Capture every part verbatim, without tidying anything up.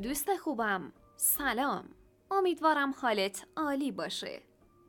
دوست خوبم، سلام. امیدوارم حالت عالی باشه.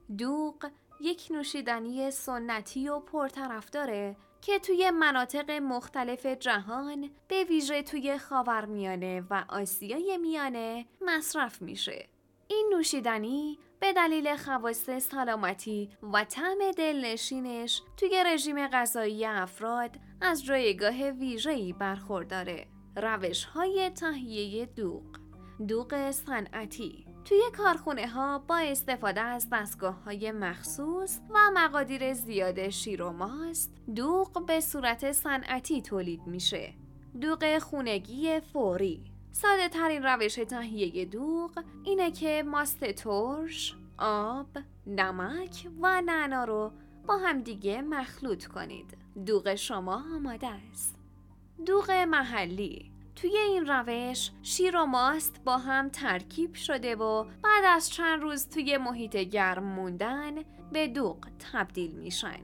دوغ یک نوشیدنی سنتی و پرطرفداره که توی مناطق مختلف جهان به ویژه توی خاورمیانه و آسیای میانه مصرف میشه. این نوشیدنی به دلیل خواص سلامتی و طعم دلنشینش توی رژیم غذایی افراد از جایگاه ویژه‌ای برخورداره. روش‌های تهیه دوغ. دوغ صنعتی توی کارخونه ها با استفاده از دستگاه های مخصوص و مقادیر زیاد شیر و ماست، دوغ به صورت صنعتی تولید میشه. دوغ خونگی فوری. ساده ترین روش تهیه دوغ اینه که ماست ترش، آب، نمک و نعنا رو با همدیگه مخلوط کنید. دوغ شما آماده است. دوغ محلی. توی این روش شیر و ماست با هم ترکیب شده و بعد از چند روز توی محیط گرم موندن به دوغ تبدیل میشن.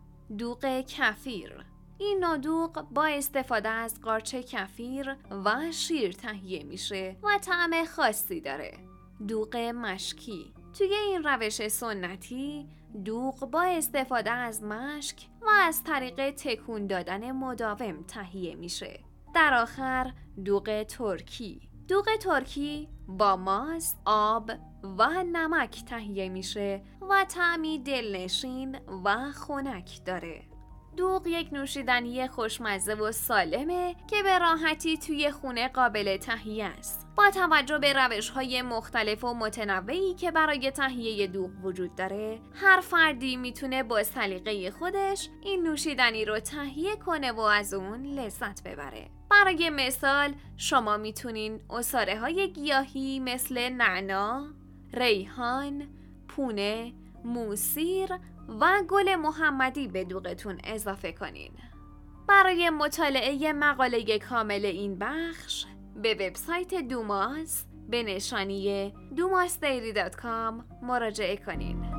دوغ کفیر. این نوع دوغ با استفاده از قارچ کفیر و شیر تهیه میشه و طعم خاصی داره. دوغ مشکی. توی این روش سنتی دوغ با استفاده از مشک و از طریق تکون دادن مداوم تهیه میشه. در آخر دوغ ترکی. دوغ ترکی با ماست، آب و نمک تهیه میشه و طعمی دلنشین و خنک داره. دوغ یک نوشیدنی خوشمزه و سالمه که به راحتی توی خونه قابل تهیه است. با توجه به روش‌های مختلف و متنوعی که برای تهیه دوغ وجود داره، هر فردی میتونه با سلیقه خودش این نوشیدنی رو تهیه کنه و از اون لذت ببره. برای مثال شما میتونین عصاره‌های گیاهی مثل نعنا، ریحان، پونه، موسیر و گل محمدی به دوغتون اضافه کنین. برای مطالعه مقاله کامل این بخش به وبسایت دوماس به نشانی دوماس دیری دات کام مراجعه کنین.